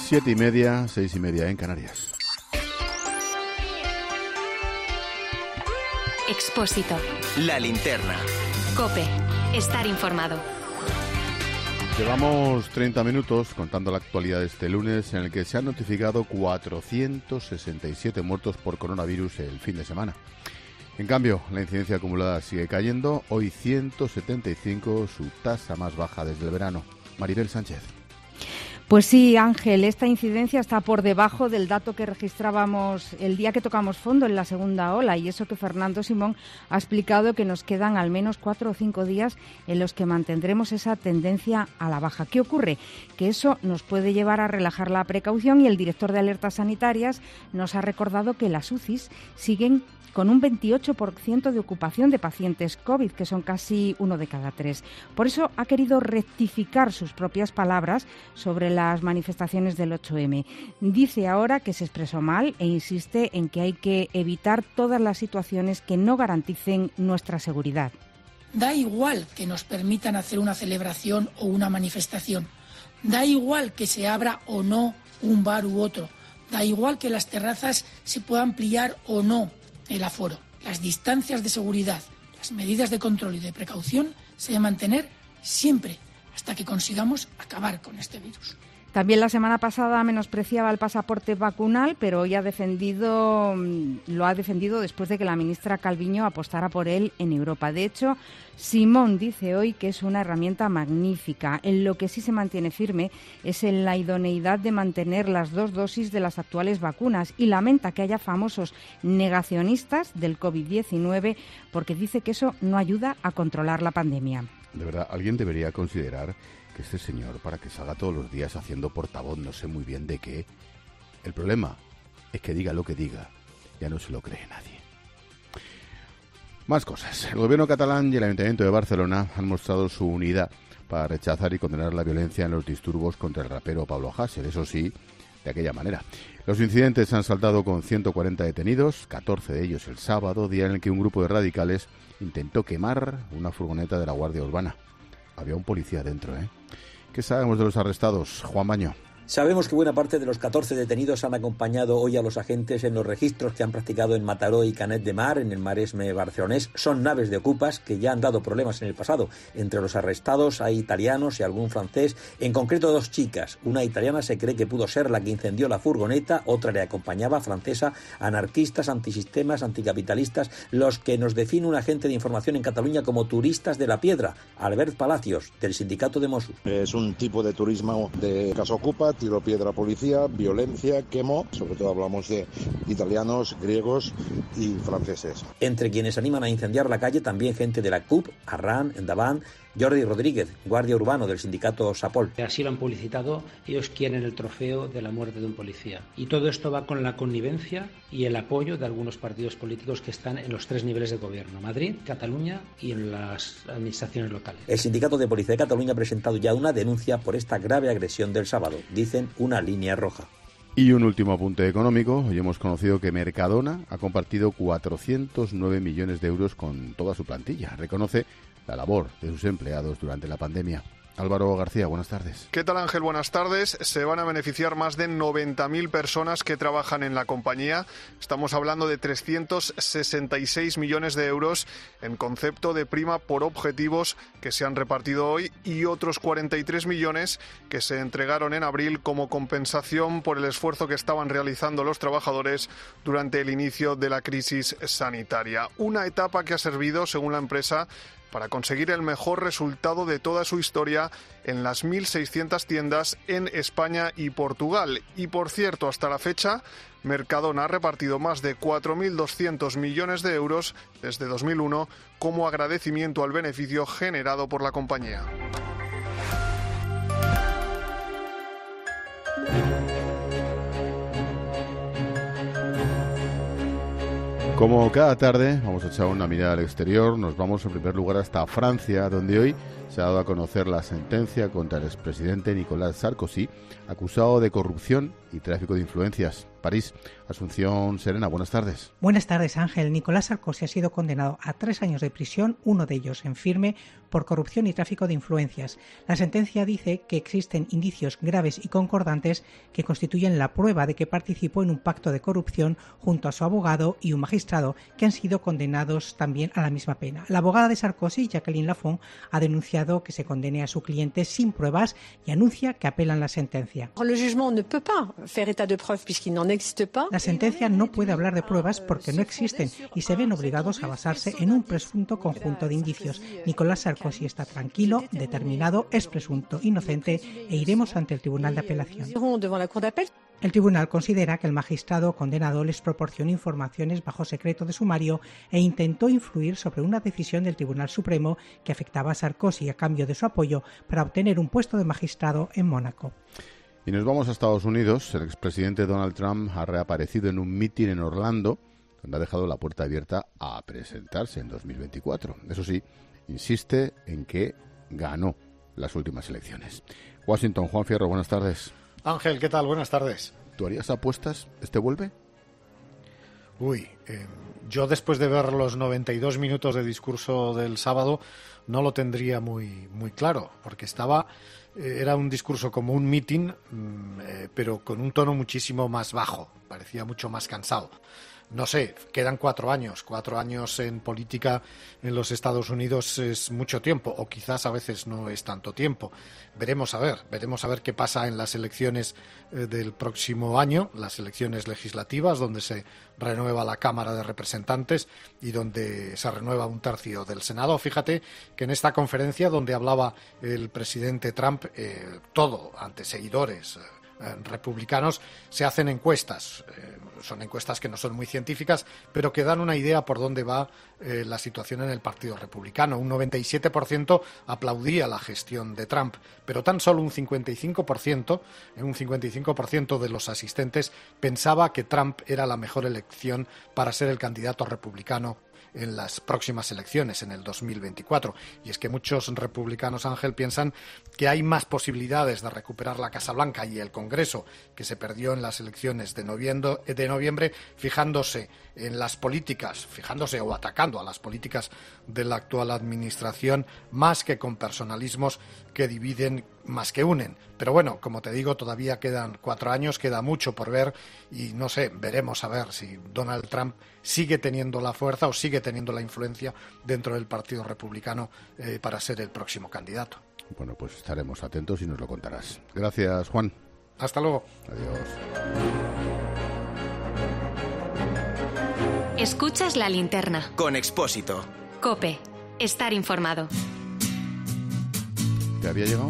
Siete y media, seis y media en Canarias. Expósito. La linterna. COPE. Estar informado. Llevamos treinta minutos contando la actualidad de este lunes, en el que se han notificado cuatrocientos sesenta y siete muertos por coronavirus el fin de semana. En cambio, la incidencia acumulada sigue cayendo, hoy ciento setenta y cinco, su tasa más baja desde el verano. Maribel Sánchez. Pues sí, Ángel, esta incidencia está por debajo del dato que registrábamos el día que tocamos fondo en la segunda ola, y eso que Fernando Simón ha explicado que nos quedan al menos cuatro o cinco días en los que mantendremos esa tendencia a la baja. ¿Qué ocurre? Que eso nos puede llevar a relajar la precaución, y el director de Alertas Sanitarias nos ha recordado que las U C Is siguen con un veintiocho por ciento de ocupación de pacientes COVID, que son casi uno de cada tres. Por eso ha querido rectificar sus propias palabras sobre las manifestaciones del ocho eme. Dice ahora que se expresó mal e insiste en que hay que evitar todas las situaciones que no garanticen nuestra seguridad. Da igual que nos permitan hacer una celebración o una manifestación. Da igual que se abra o no un bar u otro. Da igual que las terrazas se puedan ampliar o no el aforo. Las distancias de seguridad, las medidas de control y de precaución se deben mantener siempre hasta que consigamos acabar con este virus. También la semana pasada menospreciaba el pasaporte vacunal, pero hoy ha defendido, lo ha defendido después de que la ministra Calviño apostara por él en Europa. De hecho, Simón dice hoy que es una herramienta magnífica. En lo que sí se mantiene firme es en la idoneidad de mantener las dos dosis de las actuales vacunas, y lamenta que haya famosos negacionistas del covid diecinueve porque dice que eso no ayuda a controlar la pandemia. De verdad, alguien debería considerar que este señor, para que salga todos los días haciendo portavoz no sé muy bien de qué, el problema es que diga lo que diga, ya no se lo cree nadie. Más cosas. El gobierno catalán y el Ayuntamiento de Barcelona han mostrado su unidad para rechazar y condenar la violencia en los disturbios contra el rapero Pablo Hasél, eso sí, de aquella manera. Los incidentes han saltado con ciento cuarenta detenidos, catorce de ellos el sábado, día en el que un grupo de radicales intentó quemar una furgoneta de la Guardia Urbana. Había un policía dentro, ¿eh? ¿Qué sabemos de los arrestados, Juan Baño? Sabemos que buena parte de los catorce detenidos han acompañado hoy a los agentes en los registros que han practicado en Mataró y Canet de Mar, en el Maresme barcelonés. Son naves de ocupas que ya han dado problemas en el pasado. Entre los arrestados hay italianos y algún francés, en concreto dos chicas. Una italiana se cree que pudo ser la que incendió la furgoneta, otra le acompañaba, francesa, anarquistas, antisistemas, anticapitalistas, los que nos define un agente de información en Cataluña como turistas de la piedra, Albert Palacios, del sindicato de Mossos. Es un tipo de turismo de casa ocupa, tiro piedra a policía, violencia, quemo, sobre todo hablamos de italianos, griegos y franceses. Entre quienes animan a incendiar la calle también gente de la C U P, Arran, Endavant, Jordi Rodríguez, guardia urbano del sindicato Sapol. Así lo han publicitado, ellos quieren el trofeo de la muerte de un policía. Y todo esto va con la connivencia y el apoyo de algunos partidos políticos que están en los tres niveles de gobierno, Madrid, Cataluña y en las administraciones locales. El sindicato de Policía de Cataluña ha presentado ya una denuncia por esta grave agresión del sábado. Dicen una línea roja. Y un último apunte económico. Hoy hemos conocido que Mercadona ha compartido cuatrocientos nueve millones de euros con toda su plantilla. Reconoce la labor de sus empleados durante la pandemia. Álvaro García, buenas tardes. ¿Qué tal, Ángel? Buenas tardes. Se van a beneficiar más de noventa mil personas que trabajan en la compañía. Estamos hablando de trescientos sesenta y seis millones de euros en concepto de prima por objetivos que se han repartido hoy y otros cuarenta y tres millones que se entregaron en abril como compensación por el esfuerzo que estaban realizando los trabajadores durante el inicio de la crisis sanitaria. Una etapa que ha servido, según la empresa, para conseguir el mejor resultado de toda su historia en las mil seiscientas tiendas en España y Portugal. Y por cierto, hasta la fecha, Mercadona ha repartido más de cuatro mil doscientos millones de euros desde dos mil uno como agradecimiento al beneficio generado por la compañía. Como cada tarde, vamos a echar una mirada al exterior. Nos vamos en primer lugar hasta Francia, donde hoy se ha dado a conocer la sentencia contra el expresidente Nicolas Sarkozy, acusado de corrupción y tráfico de influencias. París, Asunción Serena, buenas tardes. Buenas tardes, Ángel. Nicolás Sarkozy ha sido condenado a tres años de prisión, uno de ellos en firme, por corrupción y tráfico de influencias. La sentencia dice que existen indicios graves y concordantes que constituyen la prueba de que participó en un pacto de corrupción junto a su abogado y un magistrado, que han sido condenados también a la misma pena. La abogada de Sarkozy, Jacqueline Lafont, ha denunciado que se condene a su cliente sin pruebas y anuncia que apelan la sentencia. La sentencia no puede hablar de pruebas porque no existen y se ven obligados a basarse en un presunto conjunto de indicios. Nicolás Sarkozy está tranquilo, determinado, es presunto inocente e iremos ante el Tribunal de Apelación. El tribunal considera que el magistrado condenado les proporcionó informaciones bajo secreto de sumario e intentó influir sobre una decisión del Tribunal Supremo que afectaba a Sarkozy a cambio de su apoyo para obtener un puesto de magistrado en Mónaco. Y nos vamos a Estados Unidos. El expresidente Donald Trump ha reaparecido en un mitin en Orlando, donde ha dejado la puerta abierta a presentarse en dos mil veinticuatro. Eso sí, insiste en que ganó las últimas elecciones. Washington, Juan Fierro, buenas tardes. Ángel, ¿qué tal? Buenas tardes. ¿Tú harías apuestas? ¿Este vuelve? Uy, eh, yo después de ver los noventa y dos minutos de discurso del sábado no lo tendría muy, muy claro, porque estaba... Era un discurso como un mitin, eh, pero con un tono muchísimo más bajo, parecía mucho más cansado. No sé, quedan cuatro años, cuatro años en política en los Estados Unidos es mucho tiempo, o quizás a veces no es tanto tiempo. Veremos a ver, veremos a ver qué pasa en las elecciones eh, del próximo año, las elecciones legislativas, donde se renueva la Cámara de Representantes y donde se renueva un tercio del Senado. Fíjate que en esta conferencia donde hablaba el presidente Trump, eh, todo ante seguidores, eh, republicanos, se hacen encuestas. Eh, son encuestas que no son muy científicas, pero que dan una idea por dónde va eh, la situación en el Partido Republicano. Un noventa y siete por ciento aplaudía la gestión de Trump, pero tan solo un cincuenta y cinco por ciento, un cincuenta y cinco por ciento de los asistentes pensaba que Trump era la mejor elección para ser el candidato republicano en las próximas elecciones, en el dos mil veinticuatro. Y es que muchos republicanos, Ángel, piensan que hay más posibilidades de recuperar la Casa Blanca y el Congreso que se perdió en las elecciones de noviembre, de noviembre fijándose en las políticas, fijándose o atacando a las políticas de la actual administración, más que con personalismos que dividen más que unen. Pero bueno, como te digo, todavía quedan cuatro años, queda mucho por ver y no sé, veremos a ver si Donald Trump sigue teniendo la fuerza o sigue teniendo la influencia dentro del Partido Republicano eh, para ser el próximo candidato. Bueno, pues estaremos atentos y nos lo contarás. Gracias, Juan. Hasta luego. Adiós. Escuchas La Linterna. Con Expósito. COPE. Estar informado. ¿Te había llegado?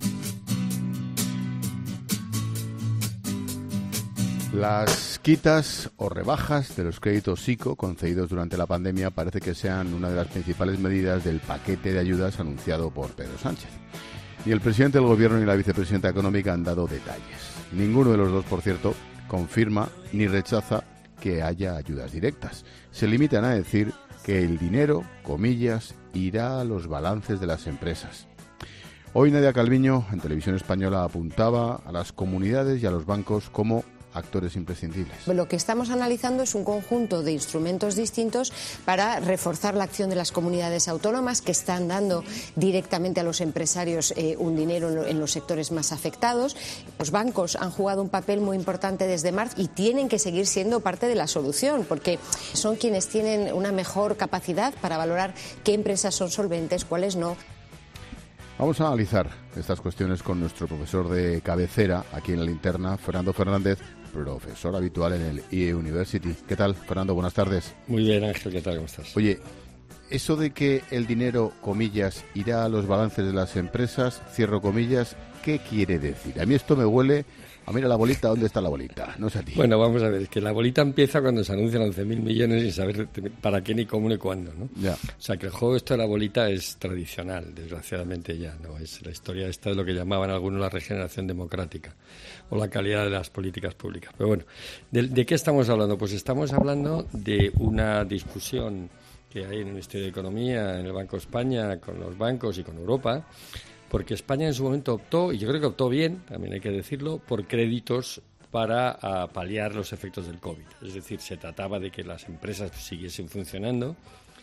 Las quitas o rebajas de los créditos ICO concedidos durante la pandemia parece que sean una de las principales medidas del paquete de ayudas anunciado por Pedro Sánchez. Ni el presidente del Gobierno ni la vicepresidenta económica han dado detalles. Ninguno de los dos, por cierto, confirma ni rechaza que haya ayudas directas. Se limitan a decir que el dinero, comillas, irá a los balances de las empresas. Hoy Nadia Calviño, en Televisión Española, apuntaba a las comunidades y a los bancos como actores imprescindibles. Lo que estamos analizando es un conjunto de instrumentos distintos para reforzar la acción de las comunidades autónomas que están dando directamente a los empresarios eh, un dinero en, lo, en los sectores más afectados. Los bancos han jugado un papel muy importante desde marzo y tienen que seguir siendo parte de la solución porque son quienes tienen una mejor capacidad para valorar qué empresas son solventes, cuáles no. Vamos a analizar estas cuestiones con nuestro profesor de cabecera aquí en La Linterna, Fernando Fernández, profesor habitual en el I E University. ¿Qué tal, Fernando? Buenas tardes. Muy bien, Ángel, ¿qué tal? ¿Cómo estás? Oye, eso de que el dinero, comillas, irá a los balances de las empresas, cierro comillas, ¿qué quiere decir? A mí esto me huele a mira la bolita, ¿dónde está la bolita? No sé a ti. Bueno, vamos a ver, es que la bolita empieza cuando se anuncian once mil millones sin saber para qué, ni cómo, ni cuándo, ¿no? Ya. O sea, que el juego esto de la bolita es tradicional, desgraciadamente ya, ¿no? Es la historia esta de lo que llamaban algunos la regeneración democrática o la calidad de las políticas públicas. Pero bueno, ¿de, de qué estamos hablando? Pues estamos hablando de una discusión que hay en el Ministerio de Economía, en el Banco de España, con los bancos y con Europa, porque España en su momento optó, y yo creo que optó bien, también hay que decirlo, por créditos para a, paliar los efectos del COVID. Es decir, se trataba de que las empresas siguiesen funcionando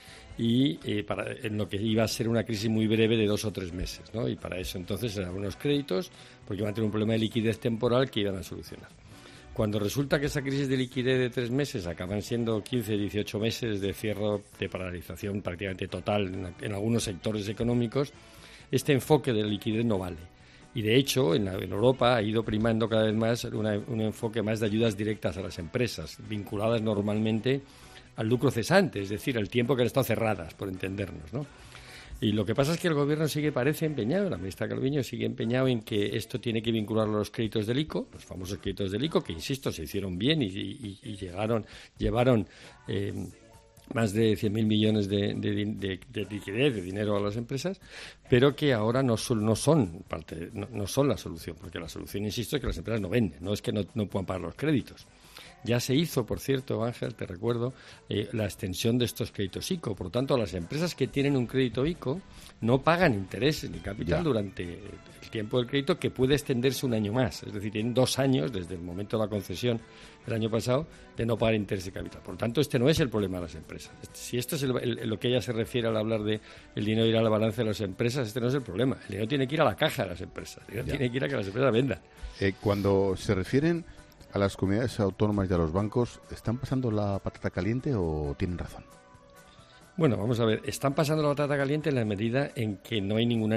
y eh, para, en lo que iba a ser una crisis muy breve de dos o tres meses, ¿no? Y para eso entonces eran unos créditos, porque iban a tener un problema de liquidez temporal que iban a solucionar. Cuando resulta que esa crisis de liquidez de tres meses acaban siendo quince, dieciocho meses de cierre, de paralización prácticamente total en, en algunos sectores económicos, este enfoque de liquidez no vale. Y de hecho, en, la, en Europa ha ido primando cada vez más una, un enfoque más de ayudas directas a las empresas, vinculadas normalmente al lucro cesante, es decir, al tiempo que han estado cerradas, por entendernos, ¿no? Y lo que pasa es que el Gobierno sigue, parece empeñado, la ministra Calviño sigue empeñado en que esto tiene que vincularlo a los créditos del ICO, los famosos créditos del ICO, que, insisto, se hicieron bien y, y, y llegaron, llevaron eh, más de cien mil millones de, de, de, de liquidez, de dinero a las empresas, pero que ahora no son, no son parte, no, no son la solución, porque la solución, insisto, es que las empresas no venden, no es que no, no puedan pagar los créditos. Ya se hizo, por cierto, Ángel, te recuerdo, eh, la extensión de estos créditos ICO. Por lo tanto, las empresas que tienen un crédito ICO no pagan intereses ni capital ya. durante el tiempo del crédito, que puede extenderse un año más. Es decir, tienen dos años, desde el momento de la concesión del año pasado, de no pagar interés y capital. Por lo tanto, este no es el problema de las empresas. Si esto es el, el, lo que ella se refiere al hablar de el dinero ir a la balanza de las empresas, este no es el problema. El dinero tiene que ir a la caja de las empresas. El dinero ya. tiene que ir a que las empresas vendan. Eh, cuando se refieren a las comunidades autónomas y a los bancos, ¿están pasando la patata caliente o tienen razón? Bueno, vamos a ver, están pasando la patata caliente en la medida en que no hay ninguna,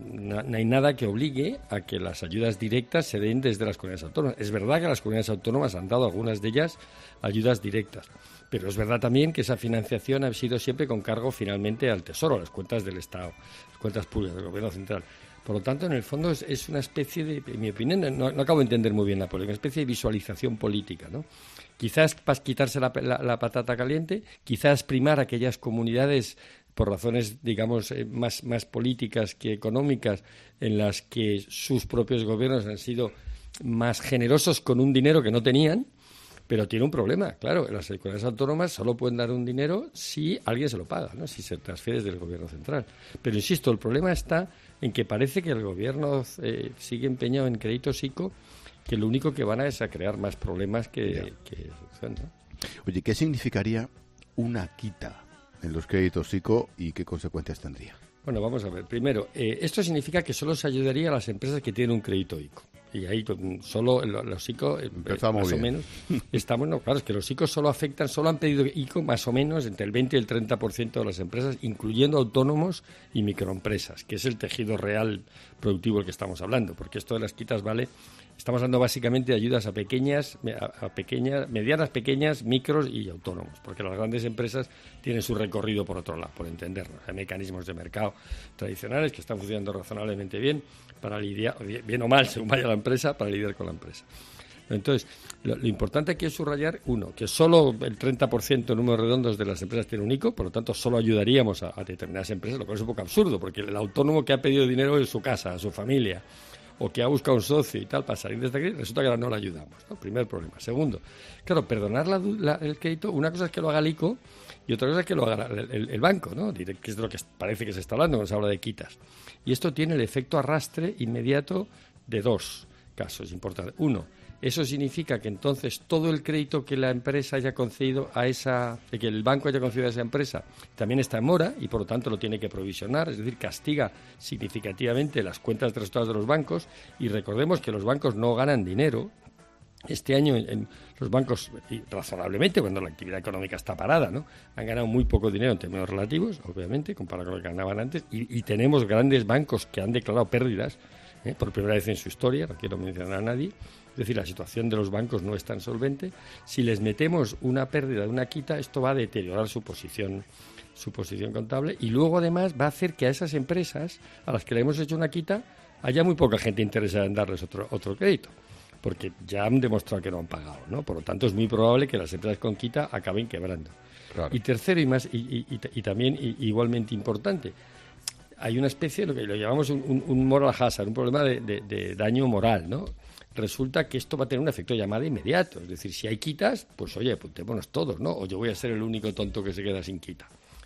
no hay nada que obligue a que las ayudas directas se den desde las comunidades autónomas. Es verdad que las comunidades autónomas han dado, algunas de ellas, ayudas directas, pero es verdad también que esa financiación ha sido siempre con cargo finalmente al Tesoro, a las cuentas del Estado, las cuentas públicas del Gobierno Central. Por lo tanto, en el fondo es, es una especie de, en mi opinión, no, no acabo de entender muy bien la política, una especie de visualización política, ¿no? Quizás para quitarse la, la, la patata caliente, quizás primar a aquellas comunidades por razones, digamos, eh, más, más políticas que económicas, en las que sus propios gobiernos han sido más generosos con un dinero que no tenían, pero tiene un problema, claro, las comunidades autónomas solo pueden dar un dinero si alguien se lo paga, ¿no? Si se transfiere desde el gobierno central. Pero insisto, el problema está en que parece que el gobierno eh, sigue empeñado en créditos ICO, que lo único que van a es a crear más problemas que, que solución, ¿no? Oye, ¿qué significaría una quita en los créditos ICO y qué consecuencias tendría? Bueno, vamos a ver. Primero, eh, esto significa que solo se ayudaría a las empresas que tienen un crédito ICO. Y ahí solo los ICO, eh, más bien. o menos, estamos, no, claro, es que los ICO solo afectan, solo han pedido ICO más o menos entre el veinte y el treinta por ciento de las empresas, incluyendo autónomos y microempresas, que es el tejido real productivo del que estamos hablando, porque esto de las quitas vale, estamos dando básicamente ayudas a pequeñas, a, a pequeñas, medianas, pequeñas, micros y autónomos, porque las grandes empresas tienen su recorrido por otro lado, por entendernos. Hay mecanismos de mercado tradicionales que están funcionando razonablemente bien para lidiar, bien o mal, según vaya la empresa, para lidiar con la empresa. Entonces, lo, lo importante aquí es subrayar, uno, que solo el treinta por ciento de números redondos de las empresas tiene un ICO, por lo tanto, solo ayudaríamos a, a determinadas empresas, lo cual es un poco absurdo, porque el autónomo que ha pedido dinero en su casa, a su familia, o que ha buscado un socio y tal para salir de esta crisis, resulta que ahora no le ayudamos, ¿no? Primer problema. Segundo, claro, perdonar la, la, el crédito, una cosa es que lo haga el ICO y otra cosa es que lo haga el, el, el banco, ¿no? Que es de lo que parece que se está hablando cuando se habla de quitas. Y esto tiene el efecto arrastre inmediato de dos casos importantes. Uno, eso significa que entonces todo el crédito que la empresa haya concedido a esa, que el banco haya concedido a esa empresa, también está en mora y por lo tanto lo tiene que provisionar, es decir, castiga significativamente las cuentas de resultados de los bancos. Y recordemos que los bancos no ganan dinero. Este año en, en los bancos, y razonablemente, cuando la actividad económica está parada, ¿no?, han ganado muy poco dinero en términos relativos, obviamente, comparado con lo que ganaban antes, y, y tenemos grandes bancos que han declarado pérdidas, ¿eh?, por primera vez en su historia, no quiero mencionar a nadie. Es decir, la situación de los bancos no es tan solvente. Si les metemos una pérdida de una quita, esto va a deteriorar su posición, su posición contable, y luego además va a hacer que a esas empresas a las que le hemos hecho una quita haya muy poca gente interesada en darles otro, otro crédito, porque ya han demostrado que no han pagado, ¿no? Por lo tanto, es muy probable que las empresas con quita acaben quebrando. Claro. Y tercero, y más y, y, y, y también y, igualmente importante, hay una especie de lo que lo llamamos un, un, un moral hazard, un problema de, de, de daño moral, ¿no? Resulta que esto va a tener un efecto de llamada inmediato. Es decir, si hay quitas, pues oye, apuntémonos todos, ¿no? O yo voy a ser el único tonto que se queda sin quita.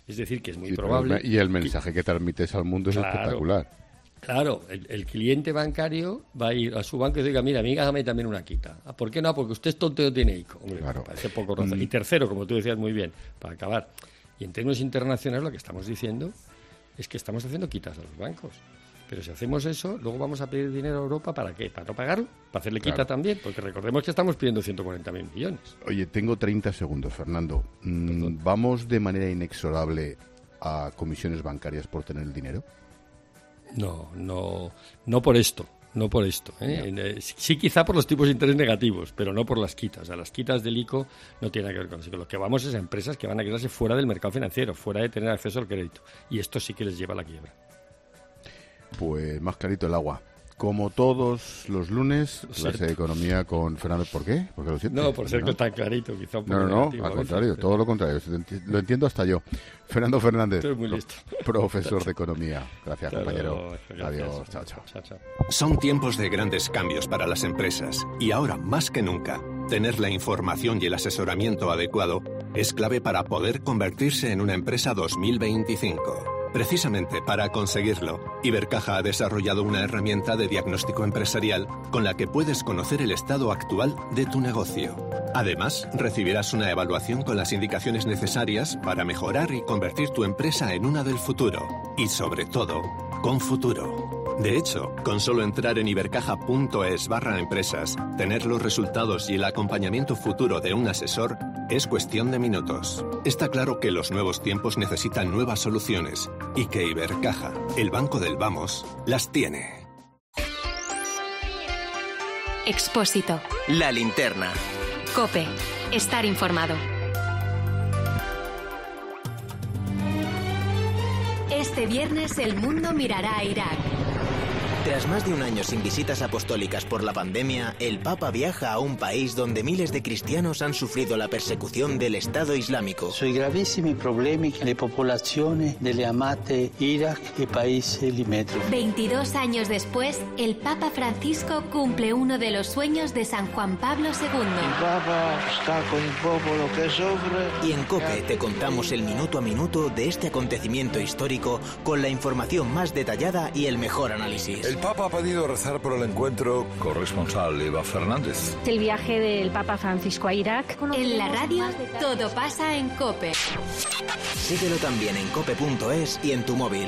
Es decir, que es muy sí, probable... Y el mensaje que, que transmites al mundo es claro, espectacular. Claro, el, el cliente bancario va a ir a su banco y diga, mira, a mí hágame también una quita. ¿Por qué no? Porque usted es tonto y no tiene ICO. Hombre, claro. Parece poco razón. Mm. Y tercero, como tú decías muy bien, para acabar, y en términos internacionales lo que estamos diciendo es que estamos haciendo quitas a los bancos. Pero si hacemos eso, luego vamos a pedir dinero a Europa, ¿para qué? ¿Para no pagarlo? ¿Para hacerle quita claro. también? Porque recordemos que estamos pidiendo ciento cuarenta mil millones. Oye, tengo treinta segundos, Fernando. Mm, ¿Vamos de manera inexorable a comisiones bancarias por tener el dinero? No, no, no por esto. No por esto. ¿eh? No. Sí, quizá por los tipos de interés negativos, pero no por las quitas. O sea, las quitas del ICO no tienen que ver con eso. Lo que vamos es a empresas que van a quedarse fuera del mercado financiero, fuera de tener acceso al crédito. Y esto sí que les lleva a la quiebra. Pues más clarito el agua. Como todos los lunes, clase de economía con Fernando. ¿Por qué? Porque lo siento. No, por ser ¿no? tan clarito, quizá un poco. No, no, no, al contrario, todo lo contrario. Lo entiendo hasta yo. Fernando Fernández, Estoy muy listo. profesor de economía. Gracias, claro, compañero. Gracias. Adiós, chao, chao. chao, chao. Son tiempos de grandes cambios para las empresas y ahora más que nunca, tener la información y el asesoramiento adecuado es clave para poder convertirse en una empresa dos mil veinticinco. Precisamente para conseguirlo, Ibercaja ha desarrollado una herramienta de diagnóstico empresarial con la que puedes conocer el estado actual de tu negocio. Además, recibirás una evaluación con las indicaciones necesarias para mejorar y convertir tu empresa en una del futuro. Y sobre todo, con futuro. De hecho, con solo entrar en ibercaja.es barra empresas, tener los resultados y el acompañamiento futuro de un asesor es cuestión de minutos. Está claro que los nuevos tiempos necesitan nuevas soluciones y que Ibercaja, el banco del vamos, las tiene. Expósito. La linterna. COPE. Estar informado. Este viernes el mundo mirará a Irak. Tras más de un año sin visitas apostólicas por la pandemia, el Papa viaja a un país donde miles de cristianos han sufrido la persecución del Estado Islámico. Sui gravissimi problemi che le popolazioni delle amate Iraq e paesi limitrofi. veintidós años después, el Papa Francisco cumple uno de los sueños de San Juan Pablo segundo. El Papa está con el pueblo que sufre. Y en COPE te contamos el minuto a minuto de este acontecimiento histórico con la información más detallada y el mejor análisis. El Papa ha pedido rezar por el encuentro. Corresponsal Eva Fernández. El viaje del Papa Francisco a Irak. En la radio, todo pasa en COPE. Síguelo también en cope punto es y en tu móvil.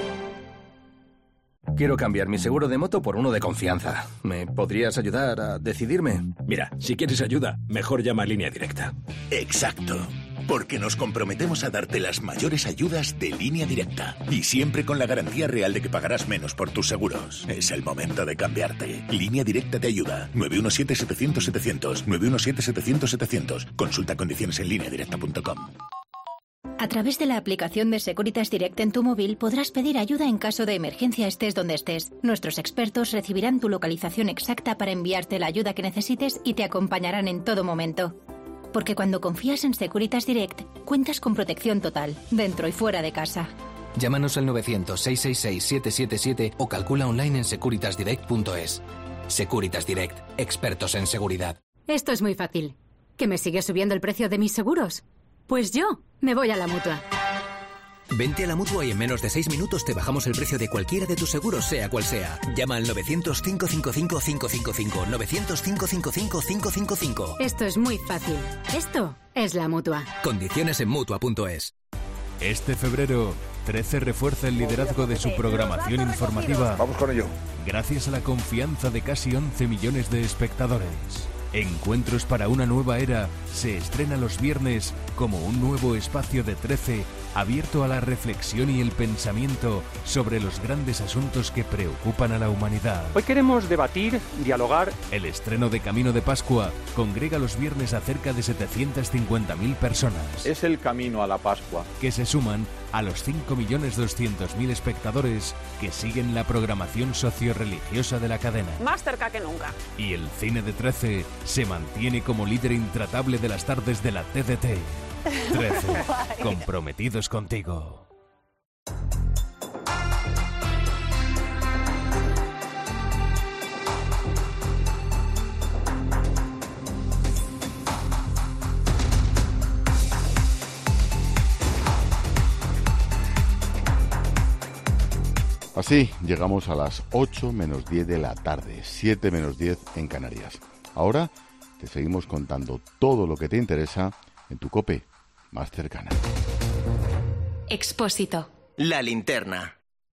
Quiero cambiar mi seguro de moto por uno de confianza. ¿Me podrías ayudar a decidirme? Mira, si quieres ayuda, mejor llama a Línea Directa. Exacto. Porque nos comprometemos a darte las mayores ayudas de Línea Directa. Y siempre con la garantía real de que pagarás menos por tus seguros. Es el momento de cambiarte. Línea Directa te ayuda. nueve uno siete, setecientos, setecientos. nueve uno siete, setecientos, setecientos. Consulta condiciones en línea directa punto com. A través de la aplicación de Securitas Direct en tu móvil podrás pedir ayuda en caso de emergencia estés donde estés. Nuestros expertos recibirán tu localización exacta para enviarte la ayuda que necesites y te acompañarán en todo momento. Porque cuando confías en Securitas Direct, cuentas con protección total, dentro y fuera de casa. Llámanos al novecientos, seiscientos sesenta y seis, siete siete siete o calcula online en securitas direct punto es. Securitas Direct, expertos en seguridad. Esto es muy fácil. ¿Que me sigue subiendo el precio de mis seguros? Pues yo me voy a la Mutua. Vente a la Mutua y en menos de seis minutos te bajamos el precio de cualquiera de tus seguros, sea cual sea. Llama al novecientos, cinco cinco cinco, cinco cinco cinco, novecientos, cinco cinco cinco, cinco cinco cinco. Esto es muy fácil. Esto es la Mutua. Condiciones en mutua punto es. Este febrero, trece refuerza el liderazgo de su programación informativa. Vamos con ello. Gracias a la confianza de casi once millones de espectadores. Encuentros para una nueva era se estrena los viernes como un nuevo espacio de trece abierto a la reflexión y el pensamiento sobre los grandes asuntos que preocupan a la humanidad. Hoy queremos debatir, dialogar. El estreno de Camino de Pascua congrega los viernes a cerca de setecientas cincuenta mil personas. Es el camino a la Pascua. Que se suman a los cinco millones doscientos mil espectadores que siguen la programación socio-religiosa de la cadena. Más cerca que nunca. Y el cine de trece se mantiene como líder intratable de las tardes de la T D T. trece. Comprometidos contigo. Así llegamos a las ocho menos diez de la tarde, siete menos diez en Canarias. Ahora te seguimos contando todo lo que te interesa en tu COPE más cercana. Expósito. La linterna.